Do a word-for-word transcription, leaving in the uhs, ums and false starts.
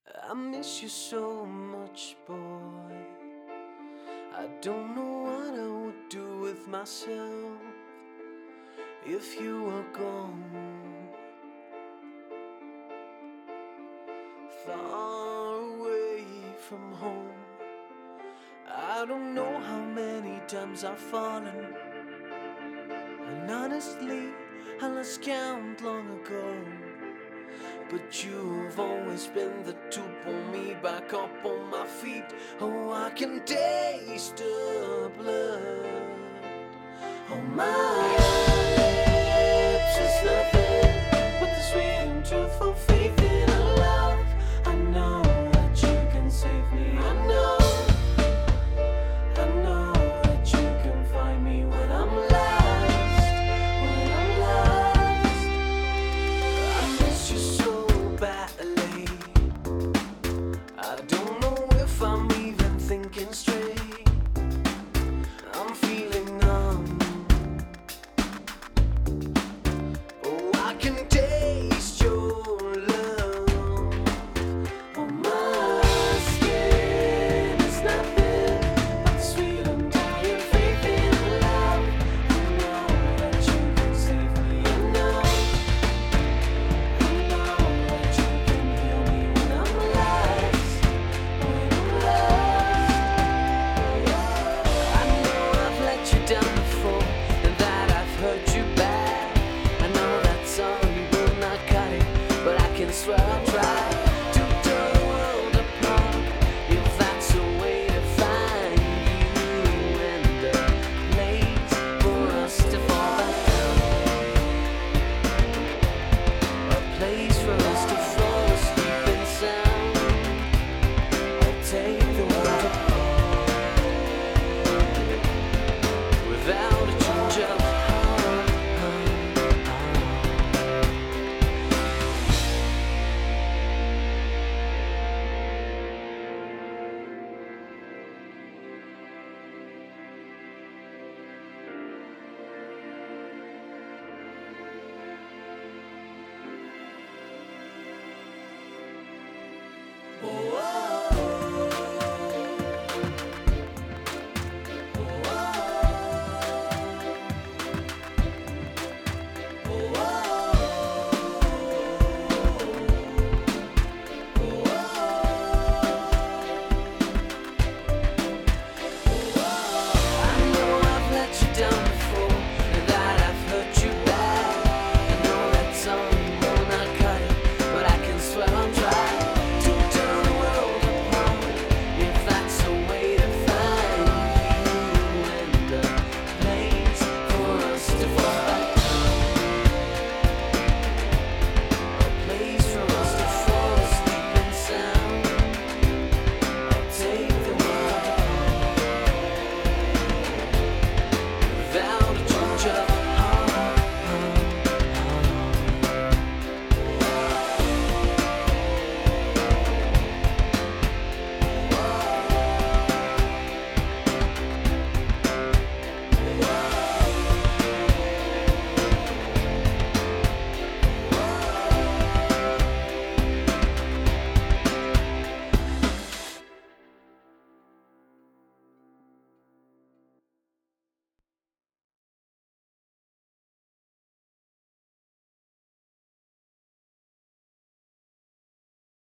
I miss you so much, boy. I don't know what I would do with myself if you were gone. Far away from home, I don't know how many times I've fallen, and honestly, I lost count long ago. But you've always been the to pull me back up on my feet. Oh, I can taste the blood on my lips. It's nothing but the sweet and truthful faith in a love. I know that you can save me. I know, I know that you can find me when I'm lost, when I'm lost. I miss you so badly. I don't know if I'm even thinking straight. I'm feeling numb. Oh, I can taste your love on my skin. It's nothing but the sweet and tired faith in love. I know that you can save me. I know, I know that you can heal me when I'm lost, when I'm lost. I know I've let you down before, and that I've hurt you bad. I know that sorry will not cut it, but I can swear I'll try to turn the world apart if that's a way to find you and a place for us to fall back down, a place for us to fall asleep in sound. I'll take the world apart without a change of heart. Oh,